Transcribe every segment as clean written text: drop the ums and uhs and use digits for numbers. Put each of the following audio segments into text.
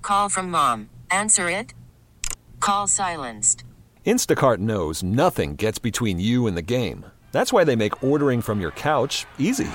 call from mom. Answer it. Call silenced. Instacart knows nothing gets between you and the game. That's why they make ordering from your couch easy.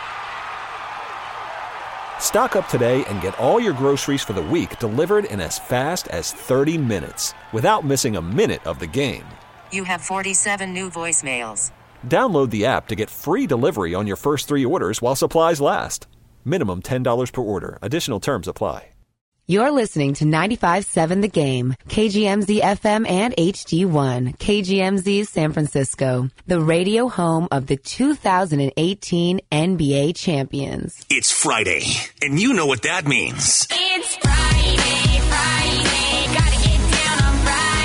Stock up today and get all your groceries for the week delivered in as fast as 30 minutes without missing a minute of the game. You have 47 new voicemails. Download the app to get free delivery on your first 3 orders while supplies last. Minimum $10 per order. Additional terms apply. You're listening to 95.7 The Game, KGMZ FM and HD1, KGMZ San Francisco, the radio home of the 2018 NBA champions. It's Friday, and you know what that means. It's Friday, gotta get down on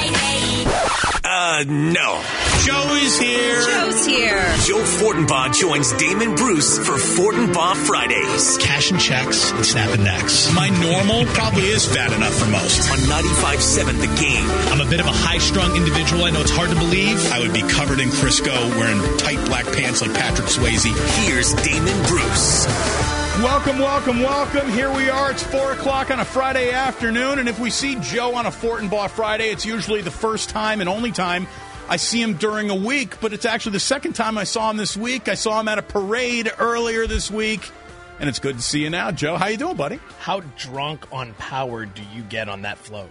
Friday. No. Joe is here. Joe's here. Joe Fortenbaugh joins Damon Bruce for Fortenbaugh Fridays. Cashing checks and snapping necks. My normal probably is fat enough for most. On 95.7 The Game. I'm a bit of a high-strung individual. I know it's hard to believe. I would be covered in Crisco, wearing tight black pants like Patrick Swayze. Here's Damon Bruce. Welcome, welcome, welcome. Here we are. It's 4 o'clock on a Friday afternoon, and if we see Joe on a Fortenbaugh Friday, it's usually the first time and only time I see him during a week, but it's actually the second time I saw him this week. I saw him at a parade earlier this week, and it's good to see you now. Joe, how you doing, buddy? How drunk on power do you get on that float?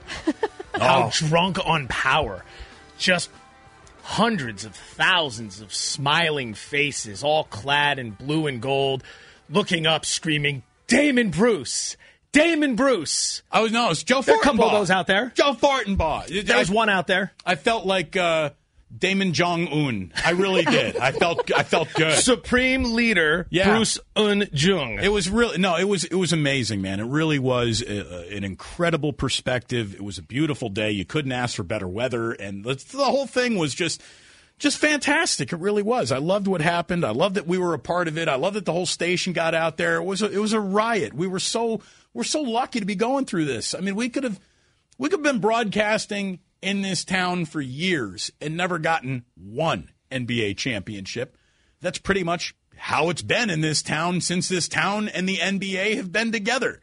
How drunk on power. Just hundreds of thousands of smiling faces, all clad in blue and gold, looking up, screaming, Damon Bruce! Damon Bruce! Oh, no, it's Joe Fortenbaugh. There are a couple of those out there. Joe Fortenbaugh. There's one out there. I felt like Damon Jong-un. I really did. I felt good. Supreme Leader Bruce Un-jung. It was really it was amazing, man. It really was an incredible perspective. It was a beautiful day. You couldn't ask for better weather, and the whole thing was just fantastic. It really was. I loved what happened. I loved that we were a part of it. I loved that the whole station got out there. It was a riot. We're so lucky to be going through this. I mean, we could have been broadcasting in this town for years and never gotten one NBA championship. That's pretty much how it's been in this town since this town and the NBA have been together.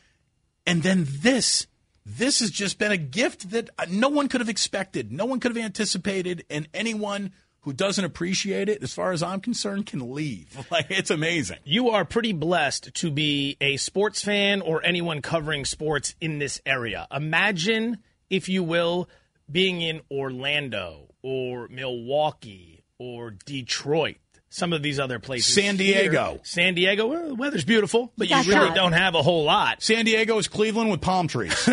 And then this has just been a gift that no one could have expected, no one could have anticipated, and anyone who doesn't appreciate it, as far as I'm concerned, can leave. Like, it's amazing. You are pretty blessed to be a sports fan or anyone covering sports in this area. Imagine, if you will, being in Orlando or Milwaukee or Detroit. Some of these other places. San Diego. Here. San Diego, well, the weather's beautiful, but you really don't have a whole lot. San Diego is Cleveland with palm trees.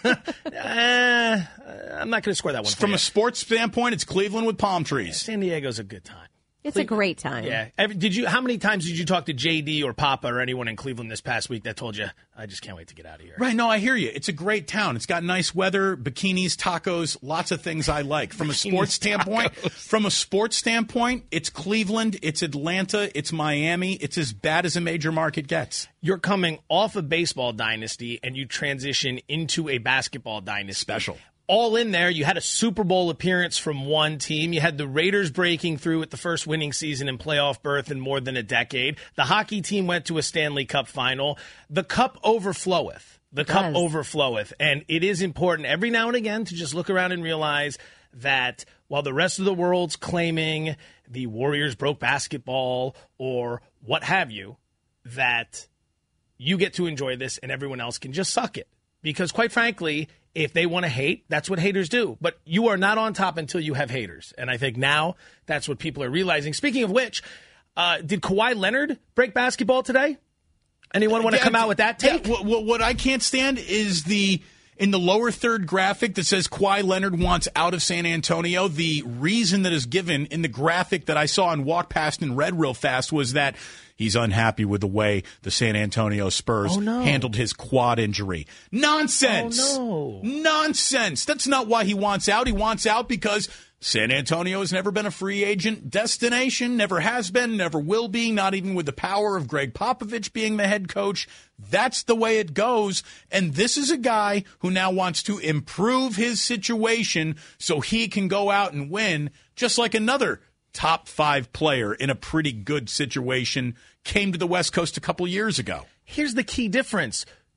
I'm not going to score that one. From a sports standpoint, it's Cleveland with palm trees. Yeah, San Diego's a good time. It's a great time. Yeah. How many times did you talk to JD or Papa or anyone in Cleveland this past week that told you, I just can't wait to get out of here? Right. No, I hear you. It's a great town. It's got nice weather, bikinis, tacos, lots of things I like. From a sports standpoint, it's Cleveland, it's Atlanta, it's Miami. It's as bad as a major market gets. You're coming off a baseball dynasty and you transition into a basketball dynasty. Special. All in there, you had a Super Bowl appearance from one team. You had the Raiders breaking through at the first winning season and playoff berth in more than a decade. The hockey team went to a Stanley Cup final. The cup overfloweth. And it is important every now and again to just look around and realize that while the rest of the world's claiming the Warriors broke basketball or what have you, that you get to enjoy this and everyone else can just suck it. Because quite frankly, if they want to hate, that's what haters do. But you are not on top until you have haters. And I think now that's what people are realizing. Speaking of which, did Kawhi Leonard break basketball today? Anyone want to come out with that take? Yeah, what I can't stand is in the lower third graphic that says Kawhi Leonard wants out of San Antonio, the reason that is given in the graphic that I saw and walked past and read real fast was that he's unhappy with the way the San Antonio Spurs handled his quad injury. Nonsense! Oh, no. Nonsense! That's not why he wants out. He wants out because San Antonio has never been a free agent destination, never has been, never will be, not even with the power of Greg Popovich being the head coach. That's the way it goes. And this is a guy who now wants to improve his situation so he can go out and win, just like another top 5 player in a pretty good situation came to the West Coast a couple years ago. Here's the key difference.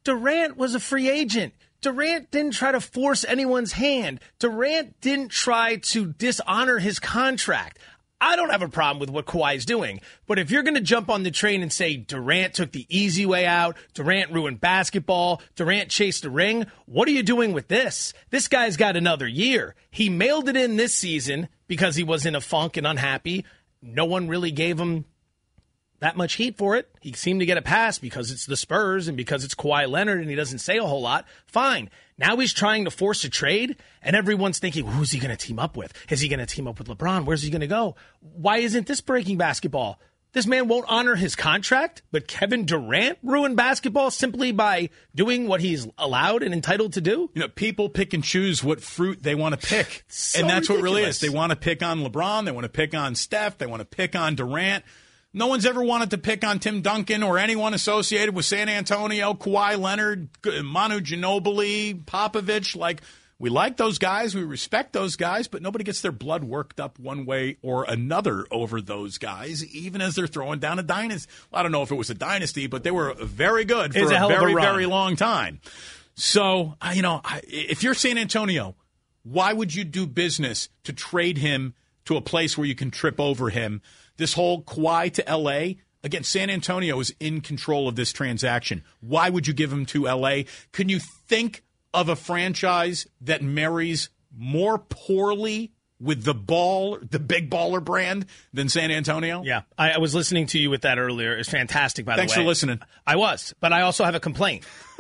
Durant was a free agent. Durant didn't try to force anyone's hand. Durant didn't try to dishonor his contract. I don't have a problem with what Kawhi's doing. But if you're going to jump on the train and say Durant took the easy way out, Durant ruined basketball, Durant chased a ring, what are you doing with this? This guy's got another year. He mailed it in this season because he was in a funk and unhappy. No one really gave him that much heat for it. He seemed to get a pass because it's the Spurs and because it's Kawhi Leonard and he doesn't say a whole lot. Fine. Now he's trying to force a trade, and everyone's thinking, who's he going to team up with? Is he going to team up with LeBron? Where's he going to go? Why isn't this breaking basketball? This man won't honor his contract, but Kevin Durant ruined basketball simply by doing what he's allowed and entitled to do? You know, people pick and choose what fruit they want to pick. So and that's ridiculous. what it really is. They want to pick on LeBron. They want to pick on Steph. They want to pick on Durant. No one's ever wanted to pick on Tim Duncan or anyone associated with San Antonio, Kawhi Leonard, Manu Ginobili, Popovich. Like, we like those guys. We respect those guys, but nobody gets their blood worked up one way or another over those guys, even as they're throwing down a dynasty. Well, I don't know if it was a dynasty, but they were very good for a very, very long time. So, if you're San Antonio, why would you do business to trade him to a place where you can trip over him? This whole Kawhi to L.A., again, San Antonio is in control of this transaction. Why would you give him to L.A.? Can you think of a franchise that marries more poorly with the big baller brand than San Antonio? Yeah, I was listening to you with that earlier. It's fantastic, by the way. Thanks for listening. I was, but I also have a complaint.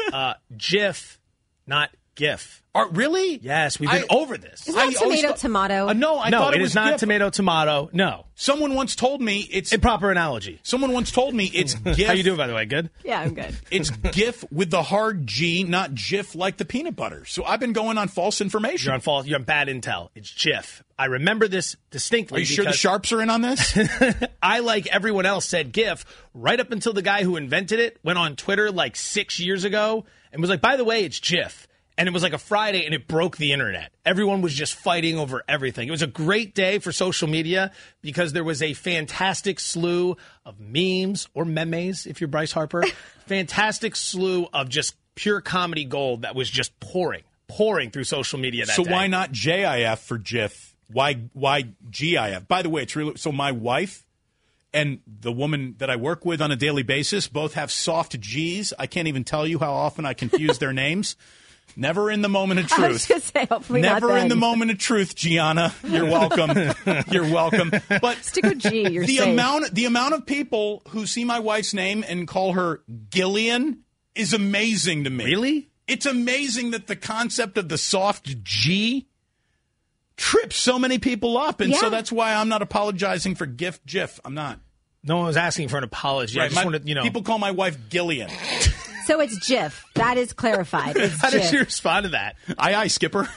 GIF, not GIF. Really? Yes, we've been over this. Is that tomato? No, I thought it is not GIF. tomato. No. Someone once told me it's improper analogy. Someone once told me it's GIF. How you doing, by the way? Good? Yeah, I'm good. It's GIF with the hard G, not GIF like the peanut butter. So I've been going on false information. You're on bad intel. It's GIF. I remember this distinctly. Are you sure the Sharps are in on this? I, like everyone else, said GIF right up until the guy who invented it went on Twitter like 6 years ago and was like, by the way, it's GIF. And it was like a Friday, and it broke the internet. Everyone was just fighting over everything. It was a great day for social media because there was a fantastic slew of memes, or memes, if you're Bryce Harper. Fantastic slew of just pure comedy gold that was just pouring through social media that day. So why not JIF for GIF? Why GIF? By the way, it's really so my wife and the woman that I work with on a daily basis both have soft G's. I can't even tell you how often I confuse their names. Never in the moment of truth. I was going to say, hopefully Never not then. in the moment of truth, Gianna. You're welcome. You're welcome. But stick with G. You're the safe. the amount of people who see my wife's name and call her Gillian is amazing to me. Really? It's amazing that the concept of the soft G trips so many people up, and so that's why I'm not apologizing for GIF. I'm not. No one was asking for an apology. Right, I just wanted, people call my wife Gillian. So it's GIF. That is clarified. It's How GIF. did you respond to that? Aye, Skipper.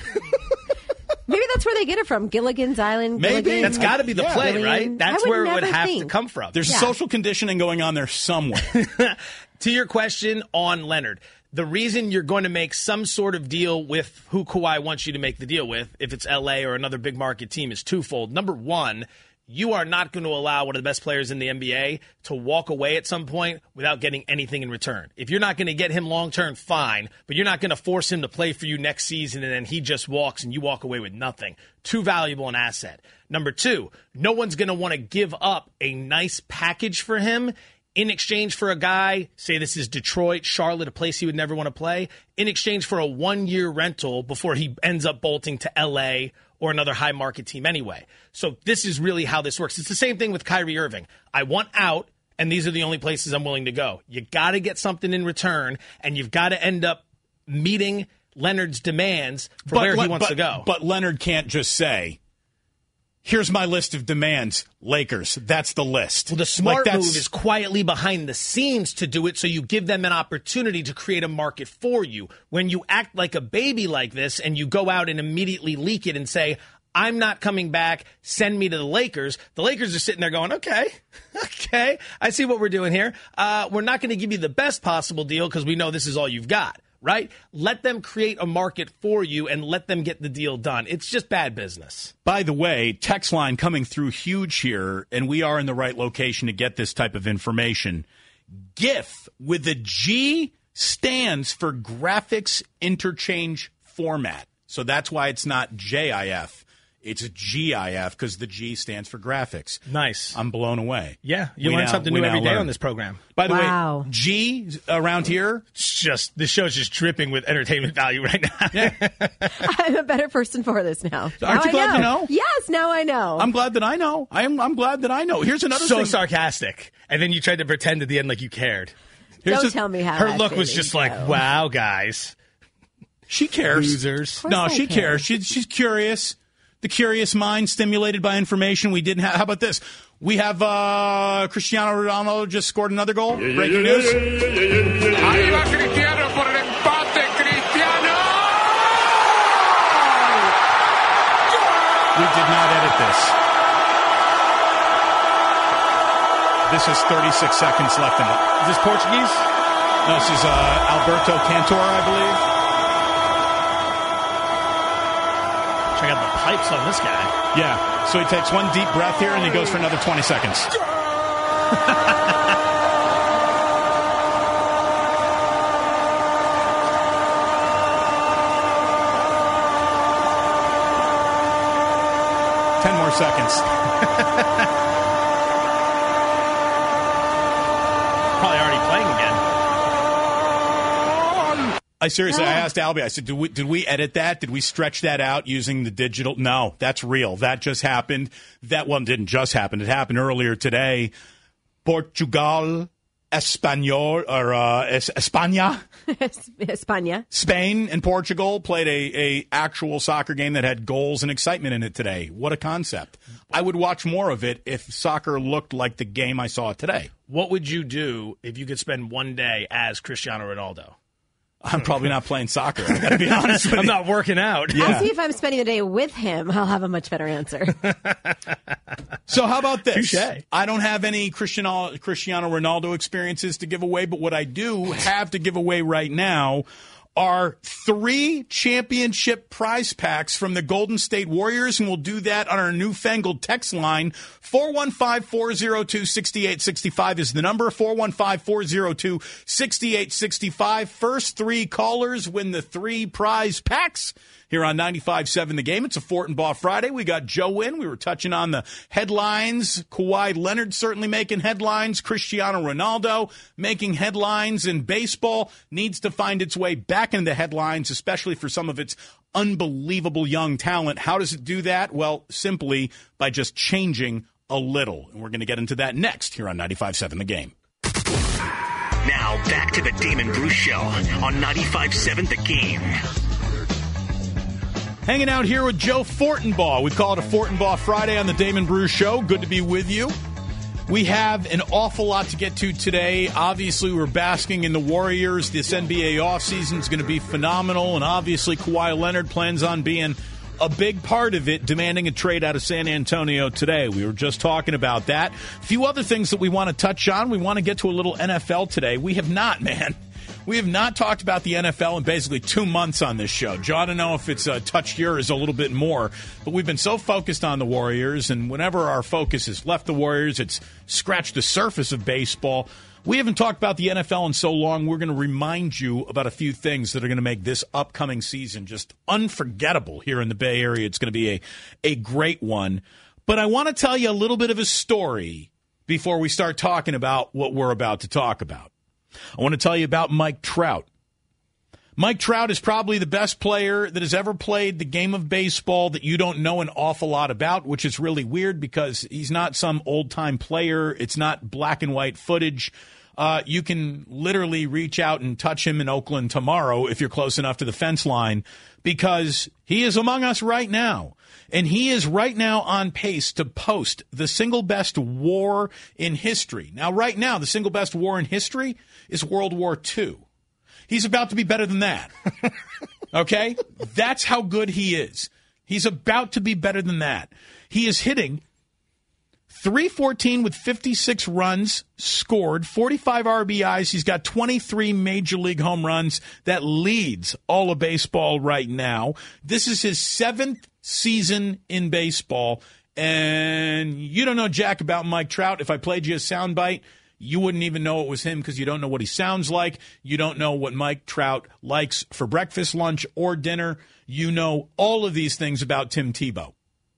Maybe that's where they get it from. Gilligan's Island. Maybe. Gilligan. That's got to be the play, Gillian. right? That's where it would never have think. to come from. There's social conditioning going on there somewhere. To your question on Leonard, the reason you're going to make some sort of deal with who Kawhi wants you to make the deal with, if it's LA or another big market team, is twofold. Number one, you are not going to allow one of the best players in the NBA to walk away at some point without getting anything in return. If you're not going to get him long-term, fine, but you're not going to force him to play for you next season and then he just walks and you walk away with nothing. Too valuable an asset. Number two, no one's going to want to give up a nice package for him in exchange for a guy, say this is Detroit, Charlotte, a place he would never want to play, in exchange for a 1-year rental before he ends up bolting to L.A. or another high market team anyway. So this is really how this works. It's the same thing with Kyrie Irving. I want out, and these are the only places I'm willing to go. You got to get something in return, and you've got to end up meeting Leonard's demands for where he wants to go. But Leonard can't just say, here's my list of demands, Lakers. That's the list. Well, the smart move is quietly behind the scenes to do it so you give them an opportunity to create a market for you. When you act like a baby like this and you go out and immediately leak it and say, I'm not coming back, send me to the Lakers are sitting there going, okay, I see what we're doing here. We're not going to give you the best possible deal because we know this is all you've got. Right? Let them create a market for you and let them get the deal done. It's just bad business. By the way, text line coming through huge here, and we are in the right location to get this type of information. GIF with a G stands for Graphics Interchange Format. So that's why it's not JIF. It's GIF because the G stands for graphics. Nice. I'm blown away. Yeah, you learn something new every day on this program. By the Wow. way, G around here. This show's just dripping with entertainment value right now. Yeah. I'm a better person for this now. Aren't you glad you know? Yes, now I know. I'm glad that I know. I'm glad that I know. Here's another So thing. sarcastic. And then you tried to pretend at the end like you cared. Don't tell me how Her I look feel, was just Joe. like, wow, guys. She cares. Losers. No, I she care. cares. She's curious. The curious mind stimulated by information we didn't have. How about this? We have Cristiano Ronaldo just scored another goal. Breaking news. Ahí va Cristiano por el empate. Cristiano. We did not edit this. This is 36 seconds left in it. Is this Portuguese? No, this is Alberto Cantor, I believe. Check out the pipes on this guy. Yeah. So he takes one deep breath here and he goes for another 20 seconds. Ten more seconds. Probably already playing again. I asked Albie, I said, did we edit that? Did we stretch that out using the digital? No, that's real. That just happened. That one didn't just happen. It happened earlier today. Portugal, Español, or España. España. Spain and Portugal played a actual soccer game that had goals and excitement in it today. What a concept. I would watch more of it if soccer looked like the game I saw today. What would you do if you could spend one day as Cristiano Ronaldo? I'm probably not playing soccer. I got to be honest with you. I'm not working out. Yeah. I'll see if I'm spending the day with him. I'll have a much better answer. So how about this? Touché. I don't have any Cristiano Ronaldo experiences to give away, but what I do have to give away right now are 3 championship prize packs from the Golden State Warriors, and we'll do that on our newfangled text line. 415-402-6865 is the number. 415-402-6865. First 3 callers win the 3 prize packs here on 95.7 The Game. It's a Fort and Baugh Friday. We got Joe in. We were touching on the headlines. Kawhi Leonard certainly making headlines. Cristiano Ronaldo making headlines. And baseball needs to find its way back into the headlines, especially for some of its unbelievable young talent. How does it do that? Well, simply by just changing a little. And we're going to get into that next here on 95.7 The Game. Now back to the Damon Bruce Show on 95.7 The Game. Hanging out here with Joe Fortenbaugh. We call it a Fortenbaugh Friday on the Damon Bruce Show. Good to be with you. We have an awful lot to get to today. Obviously, we're basking in the Warriors. This NBA offseason is going to be phenomenal, and obviously Kawhi Leonard plans on being a big part of it, demanding a trade out of San Antonio today. We were just talking about that. A few other things that we want to touch on. We want to get to a little NFL today. We have not, man. We have not talked about the NFL in basically 2 months on this show. Joe, I don't know if it's touched yours a little bit more, but we've been so focused on the Warriors, and whenever our focus has left the Warriors, it's scratched the surface of baseball. We haven't talked about the NFL in so long. We're going to remind you about a few things that are going to make this upcoming season just unforgettable here in the Bay Area. It's going to be a great one. But I want to tell you a little bit of a story before we start talking about what we're about to talk about. I want to tell you about Mike Trout. Mike Trout is probably the best player that has ever played the game of baseball that you don't know an awful lot about, which is really weird because he's not some old-time player. It's not black and white footage. You can literally reach out and touch him in Oakland tomorrow if you're close enough to the fence line because he is among us right now. And he is right now on pace to post the single best war in history. Now, right now, the single best war in history is World War II. He's about to be better than that. Okay? That's how good he is. He's about to be better than that. He is hitting .314 with 56 runs scored, 45 RBIs. He's got 23 major league home runs. That leads all of baseball right now. This is his 7th season in baseball. And you don't know jack about Mike Trout. If I played you a soundbite, You wouldn't even know it was him because you don't know what he sounds like. You don't know what Mike Trout likes for breakfast, lunch, or dinner. You know all of these things about Tim Tebow.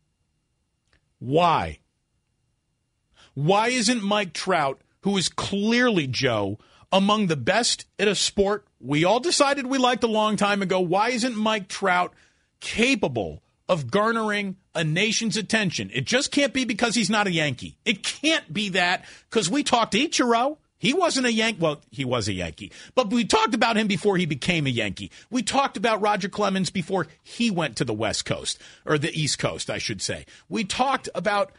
Why? Why isn't Mike Trout, who is clearly, Joe, among the best at a sport we all decided we liked a long time ago, why isn't Mike Trout capable of garnering a nation's attention? It just can't be because he's not a Yankee. It can't be that because we talked to Ichiro. He wasn't a Yankee. Well, he was a Yankee. But we talked about him before he became a Yankee. We talked about Roger Clemens before he went to the West Coast, or the East Coast, I should say. We talked about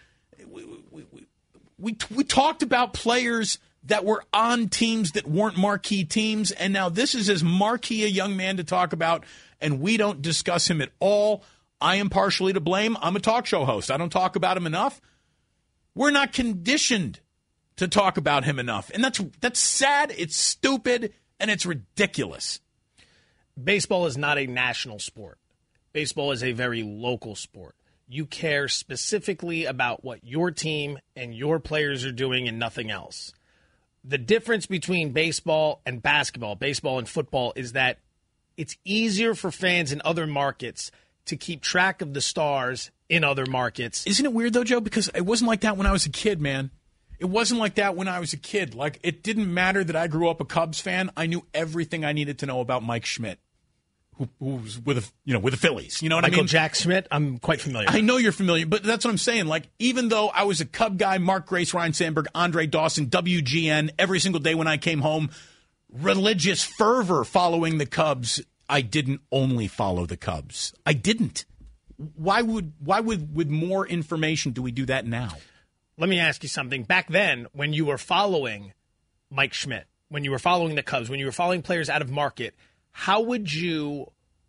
we talked about players that were on teams that weren't marquee teams, and now this is as marquee a young man to talk about, and we don't discuss him at all. I am partially to blame. I'm a talk show host. I don't talk about him enough. We're not conditioned to talk about him enough. And that's sad, it's stupid, and it's ridiculous. Baseball is not a national sport. Baseball is a very local sport. You care specifically about what your team and your players are doing and nothing else. The difference between baseball and basketball, baseball and football, is that it's easier for fans in other markets to keep track of the stars in other markets. Isn't it weird, though, Joe? Because it wasn't like that when I was a kid, man. It wasn't like that when I was a kid. Like, it didn't matter that I grew up a Cubs fan. I knew everything I needed to know about Mike Schmidt, who was with the Phillies. You know what I mean? Michael Jack Schmidt, I'm quite familiar. I know you're familiar, but that's what I'm saying. Like, even though I was a Cub guy, Mark Grace, Ryan Sandberg, Andre Dawson, WGN, every single day when I came home, religious fervor following the Cubs, I didn't only follow the Cubs. I didn't. Why would with more information do we do that now? Let me ask you something. Back then, when you were following Mike Schmidt, when you were following the Cubs, when you were following players out of market, how would you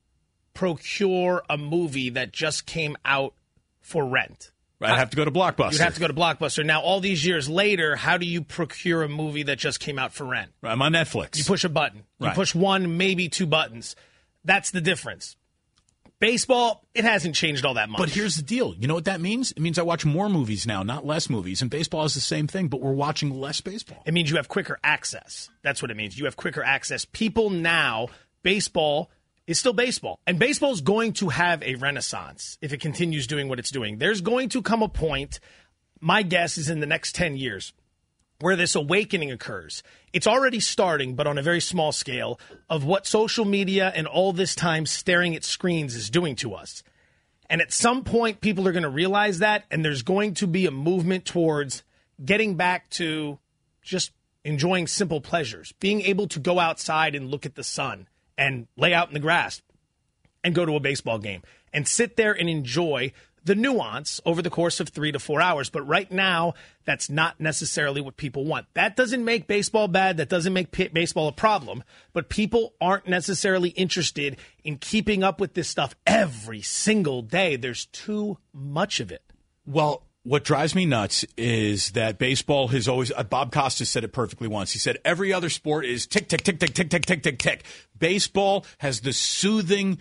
procure a movie that just came out for rent? I'd have to go to Blockbuster. You'd have to go to Blockbuster. Now, all these years later, how do you procure a movie that just came out for rent? I'm on Netflix. You push a button. You Right. push one, maybe two buttons. That's the difference. Baseball, it hasn't changed all that much. But here's the deal. You know what that means? It means I watch more movies now, not less movies. And baseball is the same thing, but we're watching less baseball. It means you have quicker access. That's what it means. You have quicker access. People now, baseball is still baseball. And baseball is going to have a renaissance if it continues doing what it's doing. There's going to come a point, my guess is in the next 10 years, where this awakening occurs. It's already starting, but on a very small scale, of what social media and all this time staring at screens is doing to us. And at some point, people are going to realize that, and there's going to be a movement towards getting back to just enjoying simple pleasures, being able to go outside and look at the sun and lay out in the grass and go to a baseball game and sit there and enjoy the nuance over the course of 3 to 4 hours. But right now, that's not necessarily what people want. That doesn't make baseball bad. That doesn't make baseball a problem. But people aren't necessarily interested in keeping up with this stuff every single day. There's too much of it. Well, what drives me nuts is that baseball has always, Bob Costas said it perfectly once. He said every other sport is tick, tick, tick, tick, tick, tick, tick, tick, tick. Baseball has the soothing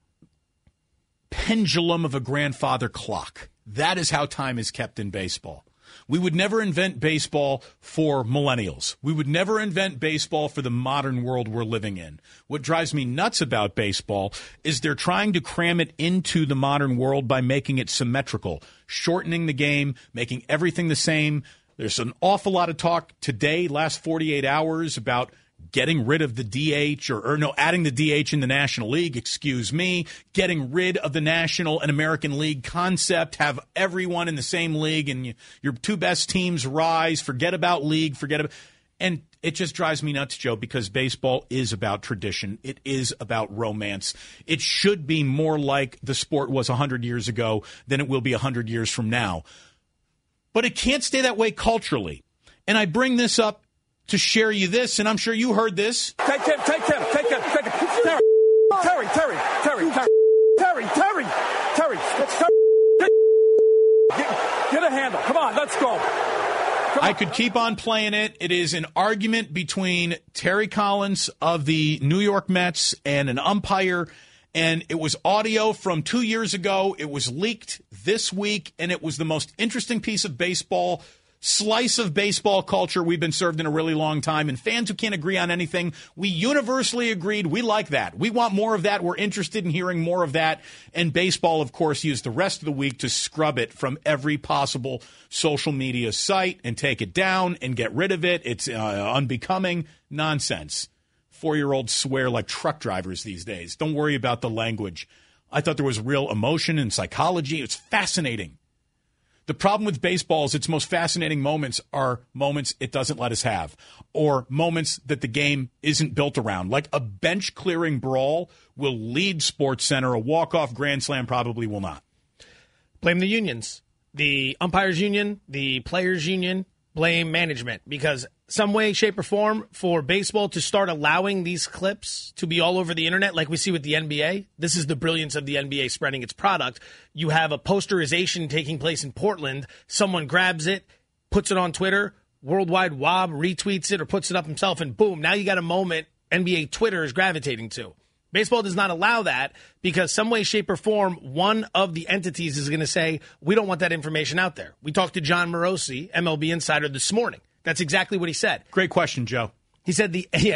pendulum of a grandfather clock. That is how time is kept in baseball. We would never invent baseball for millennials. We would never invent baseball for the modern world we're living in. What drives me nuts about baseball is they're trying to cram it into the modern world by making it symmetrical, shortening the game, making everything the same. There's an awful lot of talk today, last 48 hours, about getting rid of the DH adding the DH in the National League, getting rid of the National and American League concept, have everyone in the same league and your two best teams rise, forget about league, and it just drives me nuts, Joe, because baseball is about tradition. It is about romance. It should be more like the sport was 100 years ago than it will be 100 years from now. But it can't stay that way culturally. And I bring this up to share you this, and I'm sure you heard this. Take him. Terry. Get a handle. Come on, let's go. I could keep on playing it. It is an argument between Terry Collins of the New York Mets and an umpire, and it was audio from 2 years ago. It was leaked this week, and it was the most interesting piece of baseball slice of baseball culture we've been served in a really long time, and fans who can't agree on anything, we universally agreed we like that. We want more of that. We're interested in hearing more of that. And baseball, of course, used the rest of the week to scrub it from every possible social media site and take it down and get rid of it. It's unbecoming nonsense. 4-year-olds swear like truck drivers these days. Don't worry about the language. I thought there was real emotion and psychology. It's fascinating. The problem with baseball is its most fascinating moments are moments it doesn't let us have, or moments that the game isn't built around. Like a bench-clearing brawl will lead SportsCenter. A walk-off grand slam probably will not. Blame the unions. The umpires union, the players union, blame management. Because some way, shape, or form for baseball to start allowing these clips to be all over the internet like we see with the NBA, this is the brilliance of the NBA spreading its product. You have a posterization taking place in Portland. Someone grabs it, puts it on Twitter, Worldwide Wob retweets it or puts it up himself, and boom, now you got a moment NBA Twitter is gravitating to. Baseball does not allow that because some way, shape, or form, one of the entities is going to say, we don't want that information out there. We talked to John Morosi, MLB insider, this morning. That's exactly what he said. Great question, Joe. He said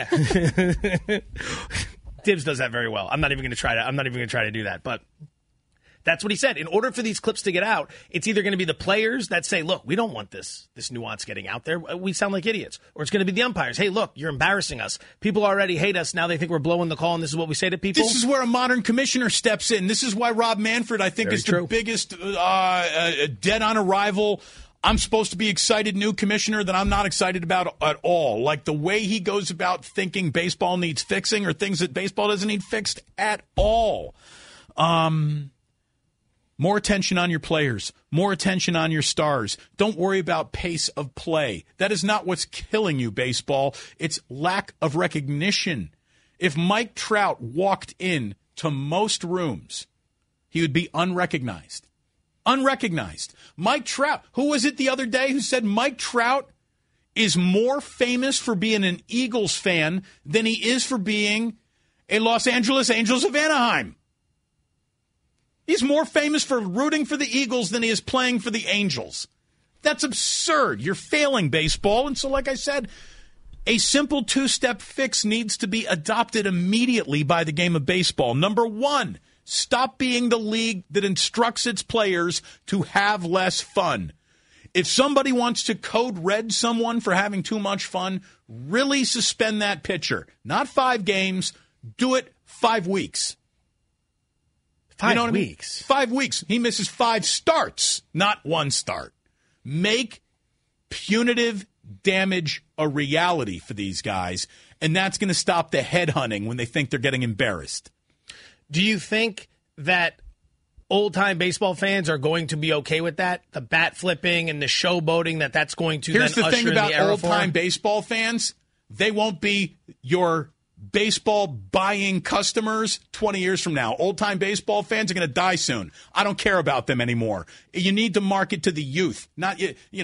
Dibs does that very well. I'm not even going to try to do that, but that's what he said. In order for these clips to get out, it's either going to be the players that say, look, we don't want this nuance getting out there. We sound like idiots. Or it's going to be the umpires. Hey, look, you're embarrassing us. People already hate us. Now they think we're blowing the call, and this is what we say to people. This is where a modern commissioner steps in. This is why Rob Manfred, I think, is the biggest dead on arrival. I'm supposed to be excited new commissioner that I'm not excited about at all. Like the way he goes about thinking baseball needs fixing or things that baseball doesn't need fixed at all. More attention on your players. More attention on your stars. Don't worry about pace of play. That is not what's killing you, baseball. It's lack of recognition. If Mike Trout walked in to most rooms, he would be unrecognized. Unrecognized. Mike Trout. Who was it the other day who said Mike Trout is more famous for being an Eagles fan than he is for being a Los Angeles Angels of Anaheim? He's more famous for rooting for the Eagles than he is playing for the Angels. That's absurd. You're failing, baseball. And so, like I said, a simple two-step fix needs to be adopted immediately by the game of baseball. Number one, stop being the league that instructs its players to have less fun. If somebody wants to code red someone for having too much fun, really suspend that pitcher. Not 5 games. Do it 5 weeks. 5 weeks. 5 weeks. He misses 5 starts, not 1 start. Make punitive damage a reality for these guys, and that's going to stop the headhunting when they think they're getting embarrassed. Do you think that old-time baseball fans are going to be okay with that? The bat flipping and the showboating, that's going to Here's then the usher thing in about the era old-time for? baseball fans. They won't be your baseball buying customers 20 years from now. Old-time baseball fans are going to die soon. I don't care about them anymore. You need to market to the youth. Not,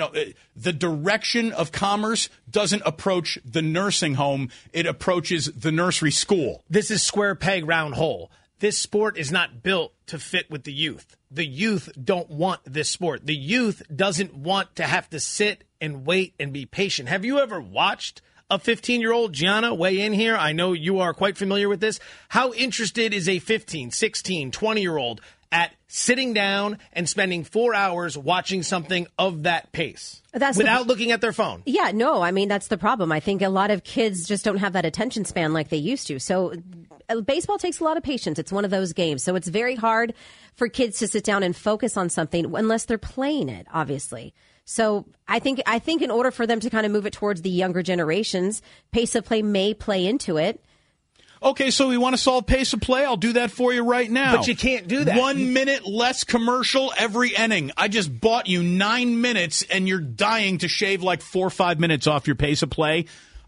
the direction of commerce doesn't approach the nursing home. It approaches the nursery school. This is square peg, round hole. This sport is not built to fit with the youth. The youth don't want this sport. The youth doesn't want to have to sit and wait and be patient. Have you ever watched a 15-year-old? Gianna, weigh in here. I know you are quite familiar with this. How interested is a 15, 16, 20-year-old at sitting down and spending 4 hours watching something of that pace without looking at their phone? Yeah, no, I mean, that's the problem. I think a lot of kids just don't have that attention span like they used to. So baseball takes a lot of patience. It's one of those games. So it's very hard for kids to sit down and focus on something unless they're playing it, obviously. So I think in order for them to kind of move it towards the younger generations, pace of play may play into it. Okay, so we want to solve pace of play? I'll do that for you right now. But you can't do that. 1 minute less commercial every inning. I just bought you 9 minutes, and you're dying to shave like 4 or 5 minutes off your pace of play.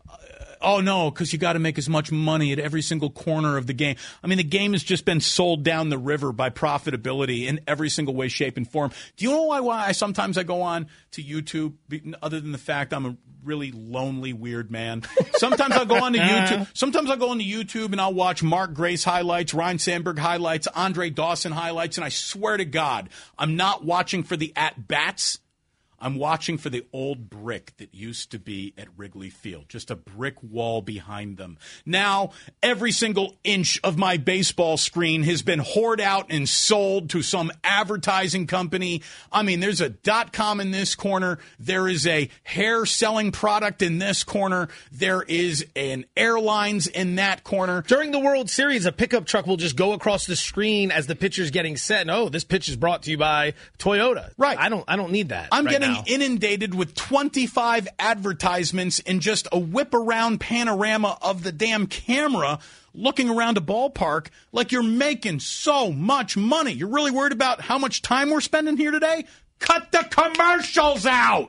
Oh, no, because you got to make as much money at every single corner of the game. I mean, the game has just been sold down the river by profitability in every single way, shape, and form. Do you know why sometimes I go on to YouTube, other than the fact I'm a really lonely, weird man? Sometimes I'll go on to YouTube. Sometimes I'll go on to YouTube and I'll watch Mark Grace highlights, Ryan Sandberg highlights, Andre Dawson highlights, and I swear to God, I'm not watching for the at-bats. I'm watching for the old brick that used to be at Wrigley Field, just a brick wall behind them. Now, every single inch of my baseball screen has been hoarded out and sold to some advertising company. I mean, there's a .com in this corner. There is a hair selling product in this corner. There is an airlines in that corner. During the World Series, a pickup truck will just go across the screen as the pitcher's getting set. And, oh, this pitch is brought to you by Toyota. Right. I don't need that. I'm right getting now. inundated with 25 advertisements in just a whip around panorama of the damn camera looking around a ballpark like you're making so much money. You're really worried about how much time we're spending here today? Cut the commercials out.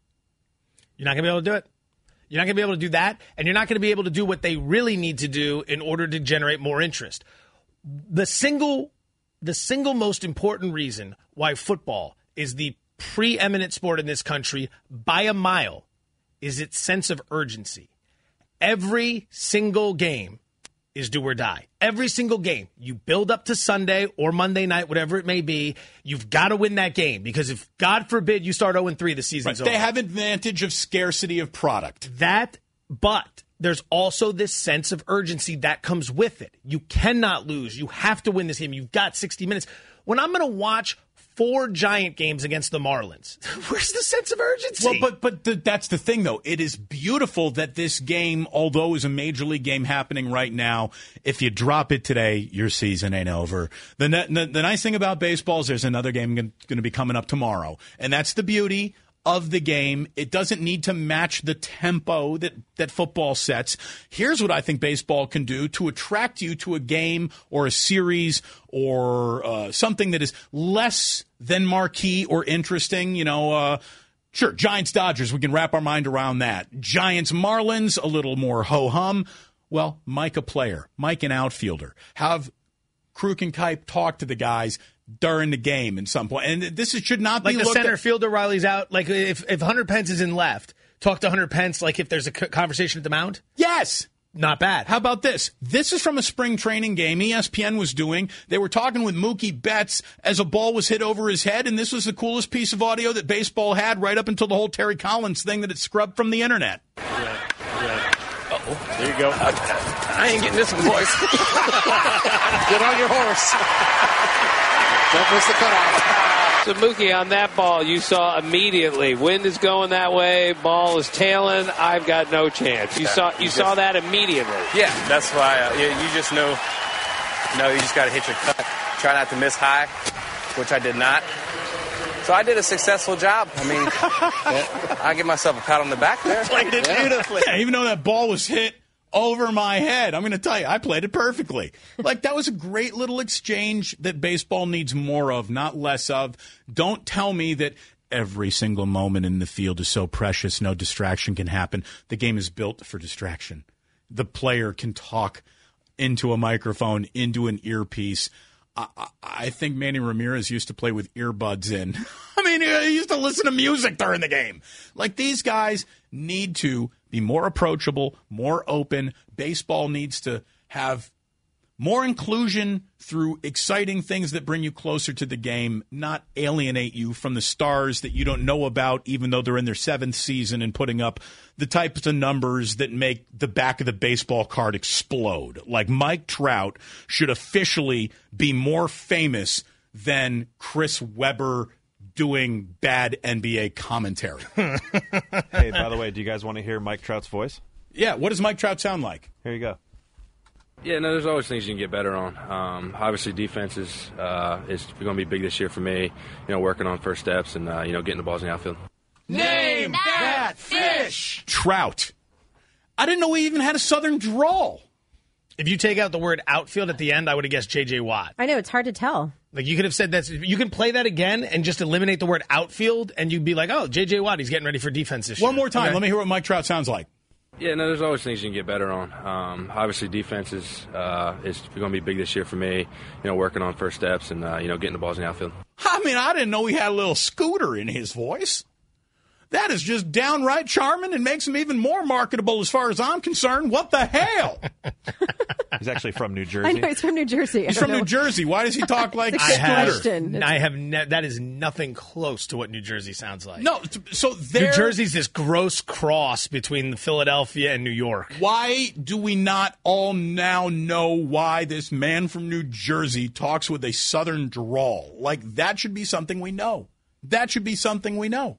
You're not going to be able to do it. You're not going to be able to do that, and you're not going to be able to do what they really need to do in order to generate more interest. The single most important reason why football is the preeminent sport in this country by a mile is its sense of urgency. Every single game is do or die. Every single game. You build up to Sunday or Monday night, whatever it may be, you've got to win that game because if, God forbid, you start 0-3, the season's over. They have advantage of scarcity of product. But there's also this sense of urgency that comes with it. You cannot lose. You have to win this game. You've got 60 minutes. When I'm going to watch 4 Giant games against the Marlins, where's the sense of urgency? Well, but that's the thing, though. It is beautiful that this game, although is a major league game happening right now, if you drop it today, your season ain't over. The nice thing about baseball is there's another game going to be coming up tomorrow, and that's the beauty of the game. It doesn't need to match the tempo that football sets. Here's what I think baseball can do to attract you to a game or a series or something that is less than marquee or interesting. Sure, Giants-Dodgers, we can wrap our mind around that. Giants-Marlins, a little more ho-hum. Well, Mike, a player. Mike, an outfielder. Have Kruk and Kipe talk to the guys during the game at some point. And this should not be like the center fielder while he's out. Like if Hunter Pence is in left, talk to Hunter Pence like if there's a conversation at the mound. Yes. Not bad. How about this? This is from a spring training game ESPN was doing. They were talking with Mookie Betts as a ball was hit over his head, and this was the coolest piece of audio that baseball had right up until the whole Terry Collins thing that it scrubbed from the internet. Uh-oh. There you go. I ain't getting this one, boys. Get on your horse. Don't miss the cutoff. So, Mookie, on that ball, you saw immediately, wind is going that way, ball is tailing, I've got no chance. You saw that immediately. Yeah, that's why you just know, you just got to hit your cut. Try not to miss high, which I did not. So I did a successful job. I mean, I give myself a pat on the back there. Played it beautifully. Yeah, even though that ball was hit over my head, I'm going to tell you, I played it perfectly. Like, that was a great little exchange that baseball needs more of, not less of. Don't tell me that every single moment in the field is so precious, no distraction can happen. The game is built for distraction. The player can talk into a microphone, into an earpiece. I think Manny Ramirez used to play with earbuds in. I mean, he used to listen to music during the game. Like, these guys need to be more approachable, more open. Baseball needs to have more inclusion through exciting things that bring you closer to the game, not alienate you from the stars that you don't know about, even though they're in their 7th season and putting up the types of numbers that make the back of the baseball card explode. Like, Mike Trout should officially be more famous than Chris Webber doing bad NBA commentary. Hey, by the way, do you guys want to hear Mike Trout's voice? Yeah, what does Mike Trout sound like? Here you go. Yeah, no, there's always things you can get better on. Obviously, defense is going to be big this year for me. Working on first steps and getting the balls in the outfield. Name that fish! Trout. I didn't know he even had a southern drawl. If you take out the word outfield at the end, I would have guessed J.J. Watt. I know, it's hard to tell. Like, you could have said that. You can play that again and just eliminate the word outfield, and you'd be like, oh, J.J. Watt, he's getting ready for defense this year. One more time. Okay. Let me hear what Mike Trout sounds like. Yeah, no, there's always things you can get better on. Obviously, defense is going to be big this year for me. Working on first steps and getting the balls in the outfield. I mean, I didn't know he had a little scooter in his voice. That is just downright charming and makes him even more marketable as far as I'm concerned. What the hell? He's actually from New Jersey. I know, he's from New Jersey. He's from New Jersey. Why does he talk like that is nothing close to what New Jersey sounds like. No, so New Jersey's this gross cross between Philadelphia and New York. Why do we not all now know why this man from New Jersey talks with a southern drawl? Like, that should be something we know. That should be something we know.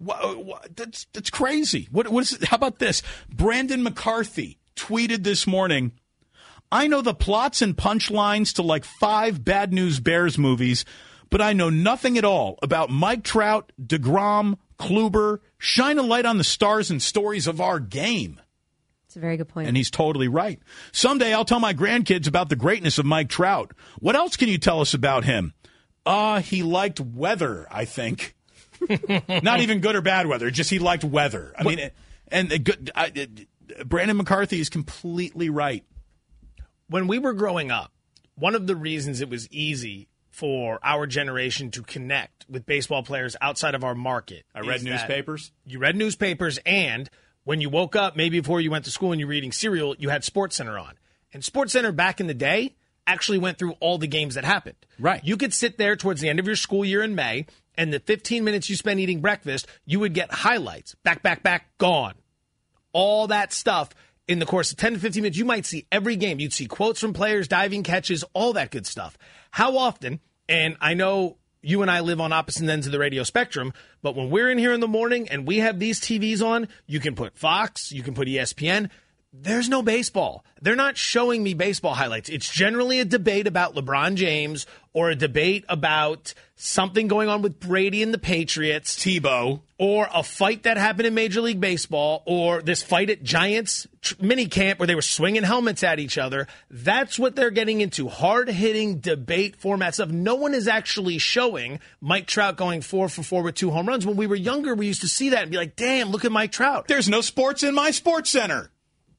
That's crazy. What is it? How about this? Brandon McCarthy tweeted this morning, I know the plots and punchlines to like 5 Bad News Bears movies, but I know nothing at all about Mike Trout, DeGrom, Kluber. Shine a light on the stars and stories of our game. It's a very good point. And he's totally right. Someday I'll tell my grandkids about the greatness of Mike Trout. What else can you tell us about him? He liked weather, I think. Not even good or bad weather, just he liked weather. I mean, Brandon McCarthy is completely right. When we were growing up, one of the reasons it was easy for our generation to connect with baseball players outside of our market. I read newspapers. You read newspapers, and when you woke up, maybe before you went to school and you were eating cereal, you had SportsCenter on. And SportsCenter back in the day actually went through all the games that happened. Right. You could sit there towards the end of your school year in May, and the 15 minutes you spent eating breakfast, you would get highlights. Back, gone. All that stuff in the course of 10 to 15 minutes. You might see every game. You'd see quotes from players, diving catches, all that good stuff. How often, and I know you and I live on opposite ends of the radio spectrum, but when we're in here in the morning and we have these TVs on, you can put Fox, you can put ESPN. There's no baseball. They're not showing me baseball highlights. It's generally a debate about LeBron James or a debate about something going on with Brady and the Patriots. Tebow. Or a fight that happened in Major League Baseball, or this fight at Giants mini camp where they were swinging helmets at each other. That's what they're getting into, hard-hitting debate format stuff. No one is actually showing Mike Trout going 4 for 4 with 2 home runs. When we were younger, we used to see that and be like, damn, look at Mike Trout. There's no sports in my sports center.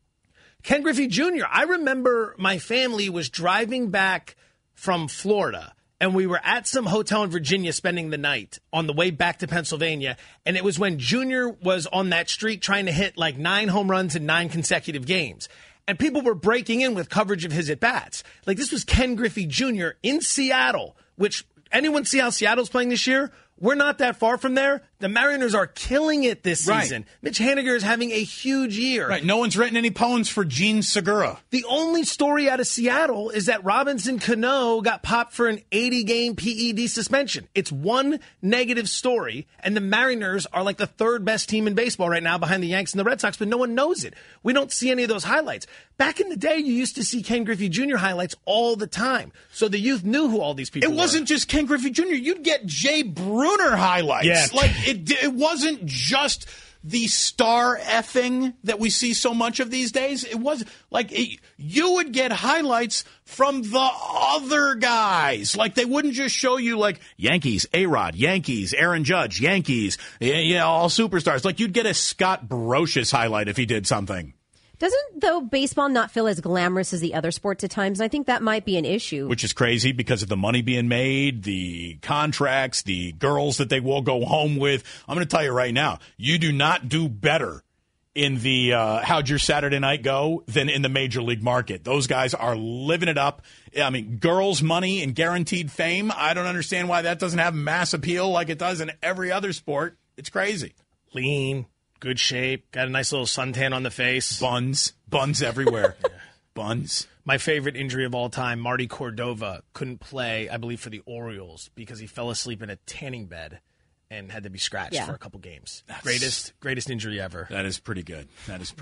Ken Griffey Jr., I remember my family was driving back from Florida, and we were at some hotel in Virginia spending the night on the way back to Pennsylvania, and it was when Jr. was on that streak trying to hit like 9 home runs in 9 consecutive games. And people were breaking in with coverage of his at-bats. Like, this was Ken Griffey Jr. in Seattle, which anyone see how Seattle's playing this year? We're not that far from there. The Mariners are killing it this season. Right. Mitch Haniger is having a huge year. Right. No one's written any poems for Gene Segura. The only story out of Seattle is that Robinson Cano got popped for an 80-game PED suspension. It's one negative story, and the Mariners are like the 3rd best team in baseball right now behind the Yanks and the Red Sox, but no one knows it. We don't see any of those highlights. Back in the day, you used to see Ken Griffey Jr. highlights all the time, so the youth knew who all these people were. It wasn't just Ken Griffey Jr. You'd get Jay Bruner highlights. Yeah. Like, it wasn't just the star effing that we see so much of these days. It was like you would get highlights from the other guys. Like, they wouldn't just show you like Yankees, A-Rod, Yankees, Aaron Judge, Yankees, all superstars. Like, you'd get a Scott Brocious highlight if he did something. Doesn't, though, baseball not feel as glamorous as the other sports at times? I think that might be an issue. Which is crazy because of the money being made, the contracts, the girls that they will go home with. I'm going to tell you right now, you do not do better in the how'd your Saturday night go than in the major league market. Those guys are living it up. I mean, girls' money and guaranteed fame. I don't understand why that doesn't have mass appeal like it does in every other sport. It's crazy. Lean. Good shape, got a nice little suntan on the face. Buns everywhere. Yeah. Buns. My favorite injury of all time, Marty Cordova couldn't play, I believe, for the Orioles because he fell asleep in a tanning bed and had to be scratched for a couple games. Greatest injury ever. That is pretty good.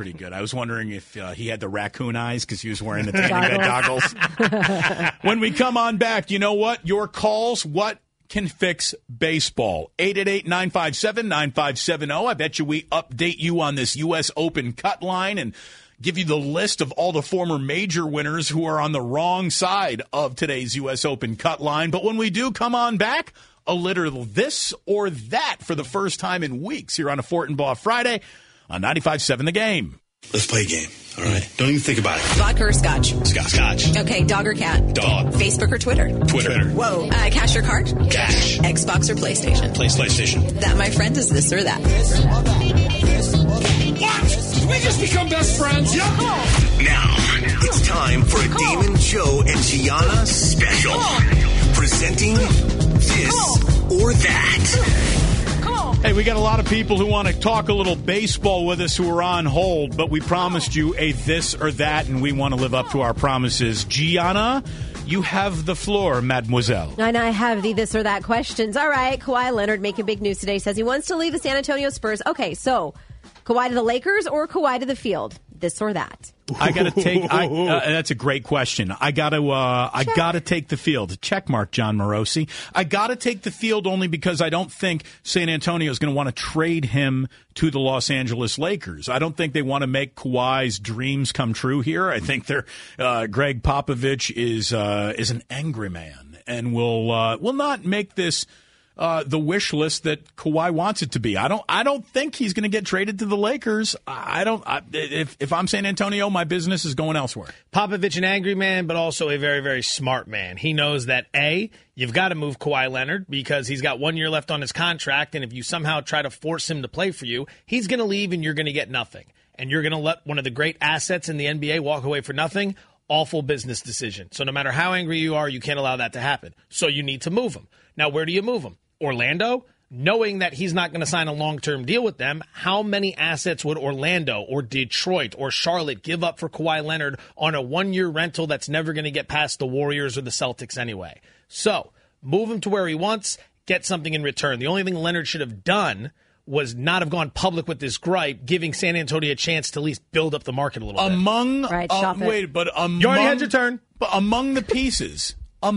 I was wondering if he had the raccoon eyes because he was wearing the tanning bed goggles. When we come on back, you know what? Your calls, what can fix baseball? 888-957-9570. I bet you we update you on this U.S. Open cut line and give you the list of all the former major winners who are on the wrong side of today's U.S. Open cut line. But when we do come on back, a little this or that for the first time in weeks here on a Fort and Baugh Friday on 95.7 The Game. Let's play a game. All right. Don't even think about it. Vodka or scotch? Scotch. Okay, dog or cat? Dog. Facebook or Twitter? Twitter. Whoa. Cash or card? Cash. Xbox or PlayStation? PlayStation. That, my friend, is this or that. What? Did we just become best friends? Yep. Now, it's time for a Damon, Joe, and Gianna special. Presenting This or That. Hey, we got a lot of people who want to talk a little baseball with us who are on hold, but we promised you a this or that, and we want to live up to our promises. Gianna, you have the floor, mademoiselle. And I have the this or that questions. All right, Kawhi Leonard making big news today, says he wants to leave the San Antonio Spurs. Okay, so Kawhi to the Lakers or Kawhi to the field? This or that? I got to take. That's a great question. I got to take the field. Check mark, John Morosi. I got to take the field only because I don't think San Antonio is going to want to trade him to the Los Angeles Lakers. I don't think they want to make Kawhi's dreams come true here. I think Greg Popovich is an angry man and will not make this the wish list that Kawhi wants it to be. I don't think he's going to get traded to the Lakers. If I'm San Antonio, my business is going elsewhere. Popovich, an angry man, but also a very, very smart man. He knows that, A, you've got to move Kawhi Leonard because he's got 1 year left on his contract, and if you somehow try to force him to play for you, he's going to leave and you're going to get nothing. And you're going to let one of the great assets in the NBA walk away for nothing. Awful business decision. So no matter how angry you are, you can't allow that to happen. So you need to move him. Now, where do you move him? Orlando, knowing that he's not going to sign a long-term deal with them, how many assets would Orlando or Detroit or Charlotte give up for Kawhi Leonard on a 1 year rental that's never going to get past the Warriors or the Celtics anyway? So move him to where he wants, get something in return. The only thing Leonard should have done was not have gone public with this gripe, giving San Antonio a chance to at least build up the market a little bit. You already had your turn. But among the pieces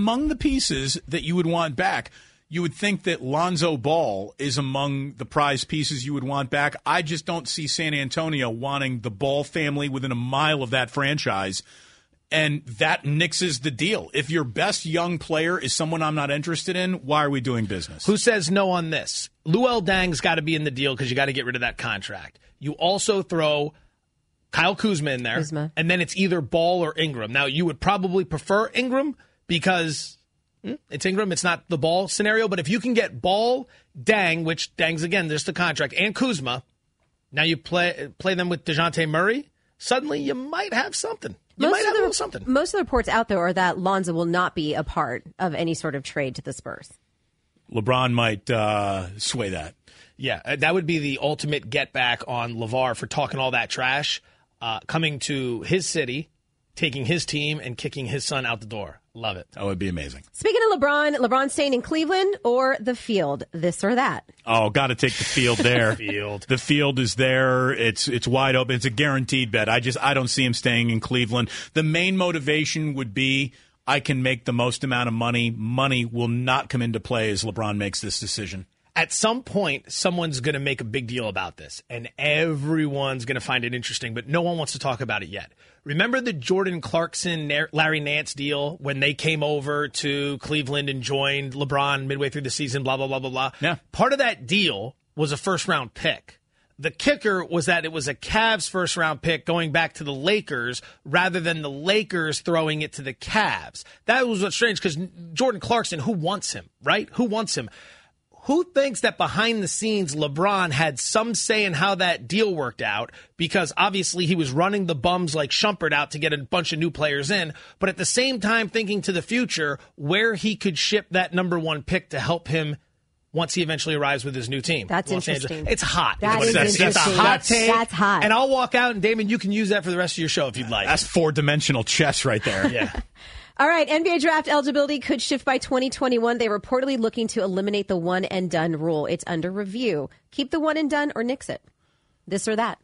that you would want back, you would think that Lonzo Ball is among the prize pieces you would want back. I just don't see San Antonio wanting the Ball family within a mile of that franchise, and that nixes the deal. If your best young player is someone I'm not interested in, why are we doing business? Who says no on this? Luol Deng's got to be in the deal because you got to get rid of that contract. You also throw Kyle Kuzma in there, and then it's either Ball or Ingram. Now, you would probably prefer Ingram because it's Ingram. It's not the Ball scenario. But if you can get Ball, Deng, which Deng's, again, just the contract, and Kuzma, now you play them with DeJounte Murray, suddenly you might have something. Most of the reports out there are that Lonzo will not be a part of any sort of trade to the Spurs. LeBron might sway that. Yeah, that would be the ultimate get back on LeVar for talking all that trash, coming to his city, taking his team, and kicking his son out the door. Love it. That would be amazing. Speaking of LeBron staying in Cleveland or the field, this or that? Oh, got to take the field there. The field is there. It's wide open. It's a guaranteed bet. I don't see him staying in Cleveland. The main motivation would be I can make the most amount of money. Money will not come into play as LeBron makes this decision. At some point, someone's going to make a big deal about this, and everyone's going to find it interesting, but no one wants to talk about it yet. Remember the Jordan Clarkson, Larry Nance deal when they came over to Cleveland and joined LeBron midway through the season, blah, blah, blah, blah, blah? Yeah. Part of that deal was a first-round pick. The kicker was that it was a Cavs first-round pick going back to the Lakers rather than the Lakers throwing it to the Cavs. That was what's strange because Jordan Clarkson, who wants him, right? Who wants him? Who thinks that behind the scenes LeBron had some say in how that deal worked out? Because obviously he was running the bums like Shumpert out to get a bunch of new players in, but at the same time thinking to the future where he could ship that number one pick to help him once he eventually arrives with his new team. That's Los interesting. Angeles. It's hot. That is That's interesting. a hot take. That's hot. And I'll walk out, and Damon, you can use that for the rest of your show if you'd like. That's four-dimensional chess right there. Yeah. All right, NBA draft eligibility could shift by 2021. They're reportedly looking to eliminate the one-and-done rule. It's under review. Keep the one-and-done or nix it. This or that.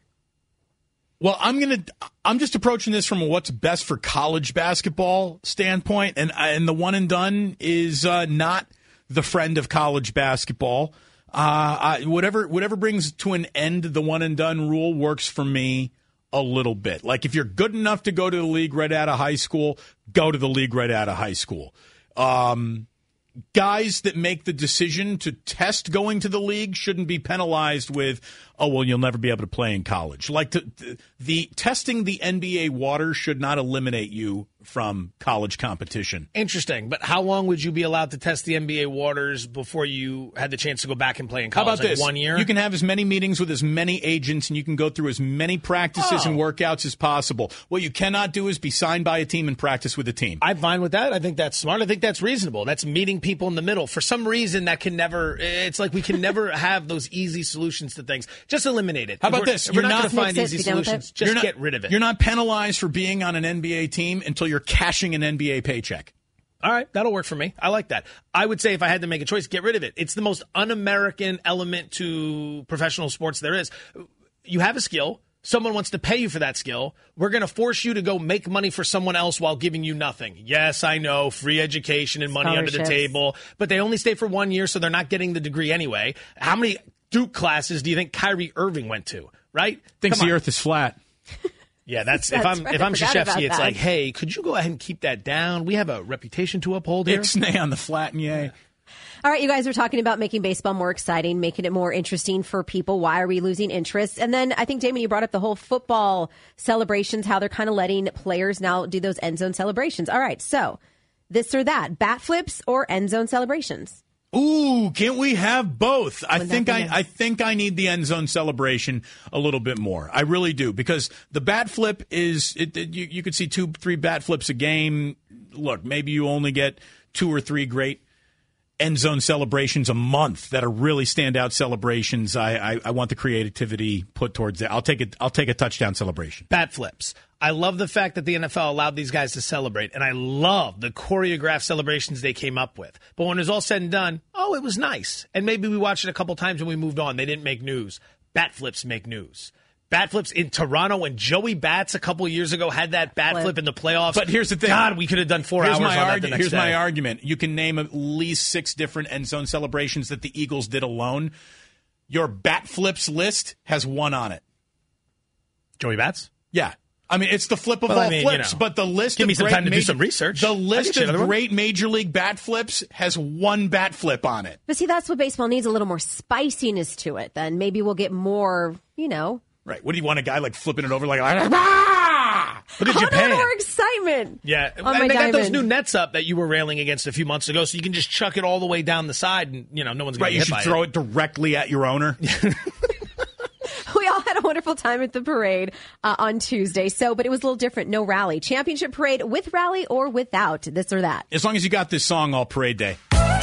Well, I'm just approaching this from a what's best for college basketball standpoint, and the one-and-done is not the friend of college basketball. Whatever brings to an end the one-and-done rule works for me a little bit. Like if you're good enough to go to the league right out of high school, go to the league right out of high school. guys that make the decision to test going to the league shouldn't be penalized with, oh, well, you'll never be able to play in college. Like the testing the NBA water should not eliminate you from college competition. Interesting. But how long would you be allowed to test the NBA waters before you had the chance to go back and play in college? How about this? 1 year? You can have as many meetings with as many agents, and you can go through as many practices and workouts as possible. What you cannot do is be signed by a team and practice with a team. I'm fine with that. I think that's smart. I think that's reasonable. That's meeting people in the middle. For some reason, that can never, it's like we can never have those easy solutions to things. Just eliminate it. How about this? We're not going to find easy solutions. Just get rid of it. You're not penalized for being on an NBA team until you're cashing an NBA paycheck. All right, that'll work for me. I like that. I would say if I had to make a choice, get rid of it. It's the most un-American element to professional sports there is. You have a skill. Someone wants to pay you for that skill. We're going to force you to go make money for someone else while giving you nothing. Yes, I know, free education and money under the table, but they only stay for 1 year, so they're not getting the degree anyway. How many Duke classes do you think Kyrie Irving went to, right? Thinks the earth is flat. Yeah, that's if I'm Krzyzewski, it's like, hey, could you go ahead and keep that down? We have a reputation to uphold here. Ixnay on the flat and yay. All right, you guys are talking about making baseball more exciting, making it more interesting for people. Why are we losing interest? And then I think, Damon, you brought up the whole football celebrations, how they're kind of letting players now do those end zone celebrations. All right, so this or that, bat flips or end zone celebrations? Ooh, can't we have both? I think I need the end zone celebration a little bit more. I really do, because the bat flip is you could see 2-3 bat flips a game. Look, maybe you only get 2 or 3 great end zone celebrations a month that are really standout celebrations. I want the creativity put towards it. I'll take a touchdown celebration. Bat flips. I love the fact that the NFL allowed these guys to celebrate, and I love the choreographed celebrations they came up with. But when it was all said and done, it was nice. And maybe we watched it a couple times and we moved on. They didn't make news. Bat flips make news. Bat flips in Toronto, when Joey Bats a couple years ago had that bat flip in the playoffs. But here's the thing. God, we could have done 4 hours on that the next Here's day. my argument. You can name at least 6 different end zone celebrations that the Eagles did alone. Your bat flips list has 1 on it. Joey Bats? Yeah. I mean, it's the flip of all flips, but the list give of me some time to do some research. The list of great Major League bat flips has 1 bat flip on it. But see, that's what baseball needs, a little more spiciness to it. Then maybe we'll get more, Right. What do you want, a guy like flipping it over like, look at Japan. More excitement. Yeah. And they got those new nets up that you were railing against a few months ago, so you can just chuck it all the way down the side and, no one's going to get hit by it. You should throw it directly at your owner. We all had a wonderful time at the parade on Tuesday. But it was a little different. No rally. Championship parade with rally or without this or that. As long as you got this song all parade day.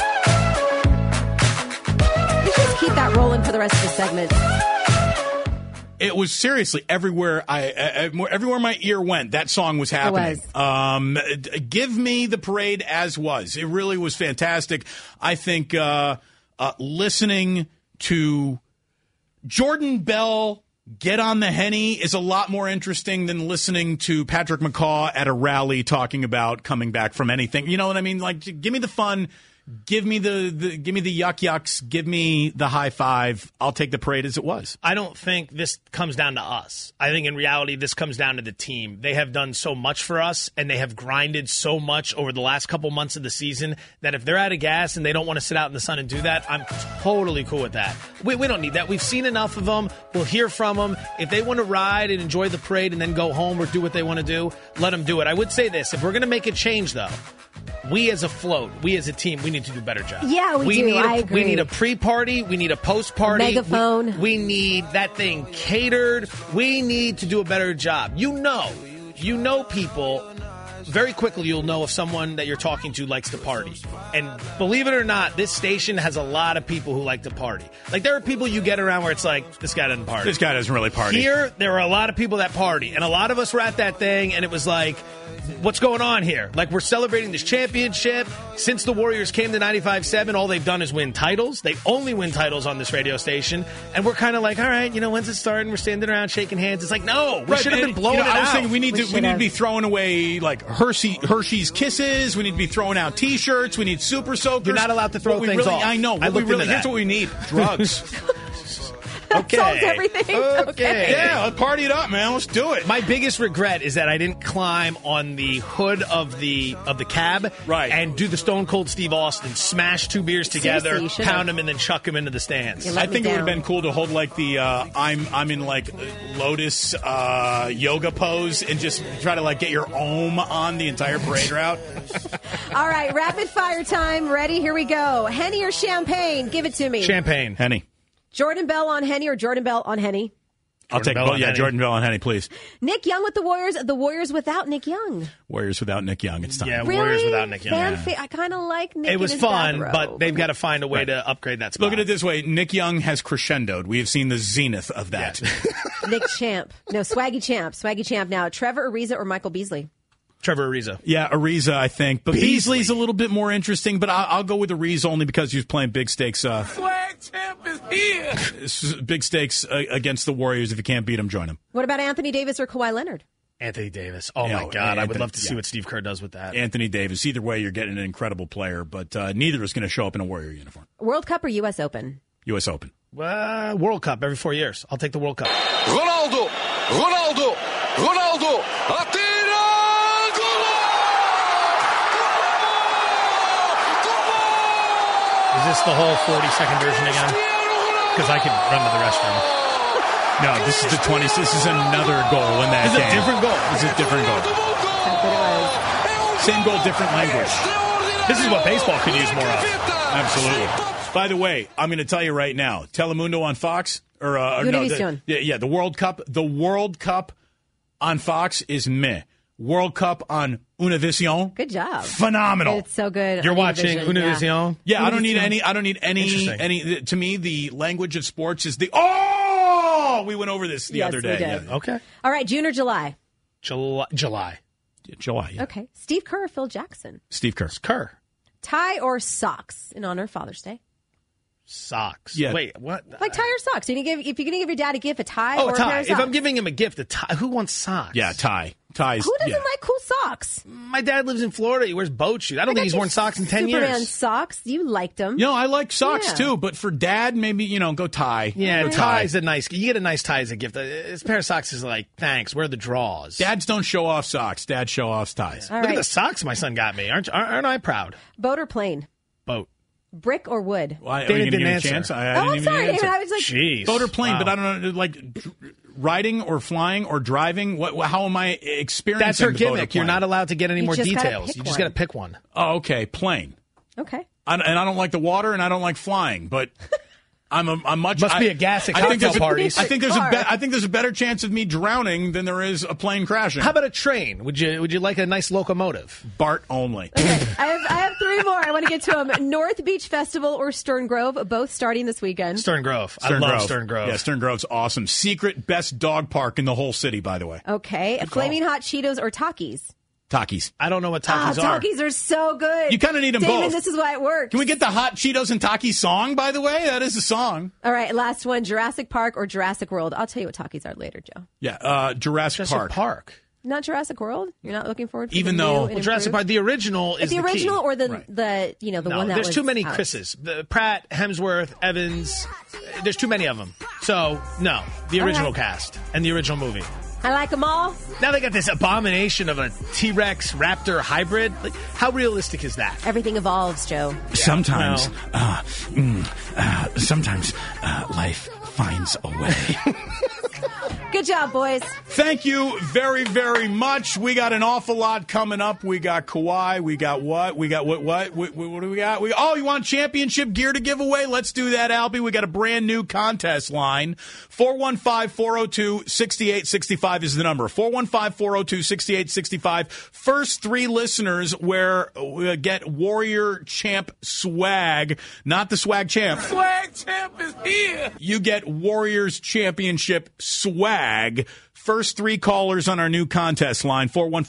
Let's just keep that rolling for the rest of the segment. It was seriously everywhere. Everywhere my ear went, that song was happening. Give me the parade as was. It really was fantastic. I think listening to Jordan Bell get on the Henny is a lot more interesting than listening to Patrick McCaw at a rally talking about coming back from anything. You know what I mean? Like, give me the fun. Give me the yuck yucks. Give me the high five. I'll take the parade as it was. I don't think this comes down to us. I think in reality, this comes down to the team. They have done so much for us, and they have grinded so much over the last couple months of the season that if they're out of gas and they don't want to sit out in the sun and do that, I'm totally cool with that. We don't need that. We've seen enough of them. We'll hear from them. If they want to ride and enjoy the parade and then go home or do what they want to do, let them do it. I would say this. If we're going to make a change, though, we as a float, we as a team, we need to do a better job. Yeah, we do. I agree. We need a pre-party. We need a post-party. Megaphone. We need that thing catered. We need to do a better job. You know people. Very quickly, you'll know if someone that you're talking to likes to party. And believe it or not, this station has a lot of people who like to party. Like, there are people you get around where it's like, this guy doesn't party. This guy doesn't really party. Here, there are a lot of people that party. And a lot of us were at that thing, and it was like, what's going on here? Like, we're celebrating this championship. Since the Warriors came to 95-7, all they've done is win titles. They only win titles on this radio station. And we're kind of like, all right, when's it starting? We're standing around shaking hands. It's like, no, we should have been blowing it out. I was thinking we need to be throwing away, like, Hershey's Kisses. We need to be throwing out T-shirts. We need Super Soakers. You're not allowed to throw things off. I know. Here's what we need. Drugs. Okay. Solves everything. Okay. Yeah, let's party it up, man. Let's do it. My biggest regret is that I didn't climb on the hood of the cab and do the Stone Cold Steve Austin, smash 2 beers together, Seriously, you should've. pound them, and then chuck them into the stands. I think it would have been cool to hold like the I'm in like lotus yoga pose and just try to like get your ohm on the entire parade route. All right, rapid fire time. Ready? Here we go. Henny or champagne? Give it to me. Champagne. Henny. Jordan Bell on Henny or Jordan Bell on Henny? I'll take both. Yeah, Jordan Bell and Henny, please. Nick Young with the Warriors without Nick Young. Warriors without Nick Young. It's time. Yeah, Really? Warriors without Nick Young. I kind of like Nick. It was in his fun, bathrobe. but they've got to find a way to upgrade that spot. Look at it this way. Nick Young has crescendoed. We have seen the zenith of that. Nick Champ. No, Swaggy Champ. Swaggy Champ now. Trevor Ariza or Michael Beasley? Trevor Ariza. Yeah, Ariza, I think. But Beasley's a little bit more interesting, but I'll go with Ariza only because he was playing big stakes. Swag champ is here. Big stakes against the Warriors. If you can't beat them, join them. What about Anthony Davis or Kawhi Leonard? Anthony Davis. Oh, my God. I would love to see what Steve Kerr does with that. Anthony Davis. Either way, you're getting an incredible player, but neither is going to show up in a Warrior uniform. World Cup or U.S. Open? U.S. Open. World Cup every 4 years. I'll take the World Cup. Ronaldo. Atira. Is this the whole 40-second version again? Because I could run to the restroom. No, this is the 20. This is another goal in that This is game. a different goal. This is a different goal. Same goal, different language. This is what baseball could use more of. Absolutely. By the way, I'm going to tell you right now, Telemundo on Fox, or Univision. the World Cup. The World Cup on Fox is meh. World Cup on Univision. Good job. Phenomenal. It's so good. You're on watching Univision? Yeah, I don't need any. To me, the language of sports is the. Oh, we went over this the other day. We did. Yeah. Okay. All right, June or July? July. July. Yeah. Okay. Steve Kerr or Phil Jackson? Steve Kerr. Kerr. Tie or socks in honor of Father's Day? Socks. Yeah. Wait, what? Like tie or socks? If you're going to give your dad a gift, a tie Oh, or a a pair tie. of If socks? I'm giving him a gift, a tie. Who wants socks? Yeah, tie. Ties. Who doesn't like cool socks? My dad lives in Florida. He wears boat shoes. I don't think he's worn socks in 10 Superman years. socks. You liked them. You know, I like socks Yeah. too, but for dad, maybe, go tie. Yeah, Go tie's a nice. You get a nice tie as a gift. This pair of socks is like, thanks. Where are the draws? Dads don't show off socks. Dads show off ties. All Look right. at the socks my son got me. Aren't I proud? Boat or plane? Boat. Brick or wood? Why, Dana are you didn't gonna give me a answer. chance? I Oh, didn't I'm even sorry, answer. David. I was like, Jeez. Boat or plane, Wow. but I don't know, like riding or flying or driving. How am I experiencing? That's her the boat or gimmick. You're plane? not allowed to get any You more just gotta details. pick You just one. got to pick one. Oh, okay, plane. okay. And I don't like the water, and I don't like flying, but. I'm much. Must be a gas at I think cocktail there's parties. I think there's a better chance of me drowning than there is a plane crashing. How about a train? Would you like a nice locomotive? BART only. Okay. I have three more. I want to get to them. North Beach Festival or Stern Grove, both starting this weekend. Stern Grove. I love Stern Grove. Yeah, Stern Grove's awesome. Secret best dog park in the whole city, by the way. Okay. Flaming Hot Cheetos or Takis? Takis. I don't know what Takis are. Takis are so good. You kind of need them Damon, both. this is why it works. Can we get the Hot Cheetos and Takis song, by the way? That is a song. All right, last one. Jurassic Park or Jurassic World? I'll tell you what Takis are later, Joe. Yeah, Jurassic Park. Not Jurassic World? You're not looking forward to Even the though new and Jurassic improved? Park, the original is the original key. or the Right. the No, one that there's was too many out? Chris's. Pratt, Hemsworth, Evans. There's too many of them. So, no. The original Okay. cast and the original movie. I like them all. Now they got this abomination of a T-Rex Raptor hybrid. Like, how realistic is that? Everything evolves, Joe. Sometimes life finds a way. Good job, boys. Thank you very, very much. We got an awful lot coming up. We got Kawhi. We got what? We got what? What do we got? You want championship gear to give away? Let's do that, Albie. We got a brand new contest line. 415-402-6865 is the number. 415-402-6865. First three listeners we get Warrior Champ swag. Not the swag champ. Swag champ is here. You get Warriors Championship swag. First three callers on our new contest line,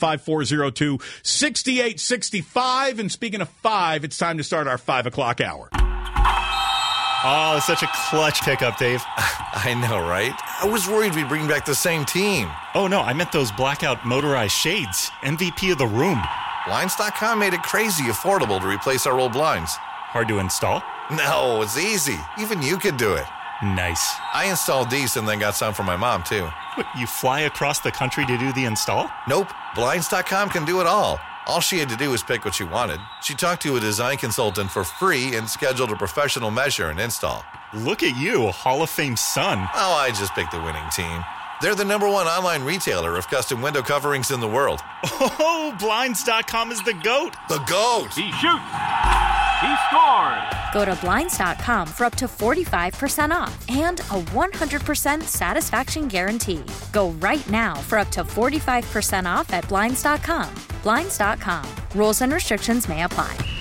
415-402-6865. And speaking of 5, it's time to start our 5 o'clock hour. Oh, such a clutch pickup, Dave. I know, right? I was worried we'd bring back the same team. Oh, no, I meant those blackout motorized shades. MVP of the room. Blinds.com made it crazy affordable to replace our old blinds. Hard to install? No, it's easy. Even you could do it. Nice. I installed these and then got some for my mom, too. What, you fly across the country to do the install? Nope. Blinds.com can do it all. All she had to do was pick what she wanted. She talked to a design consultant for free and scheduled a professional measure and install. Look at you, Hall of Fame son. Oh, I just picked the winning team. They're the #1 online retailer of custom window coverings in the world. Oh, Blinds.com is the GOAT. The GOAT. He shoots. He scores. Go to Blinds.com for up to 45% off and a 100% satisfaction guarantee. Go right now for up to 45% off at Blinds.com. Blinds.com. Rules and restrictions may apply.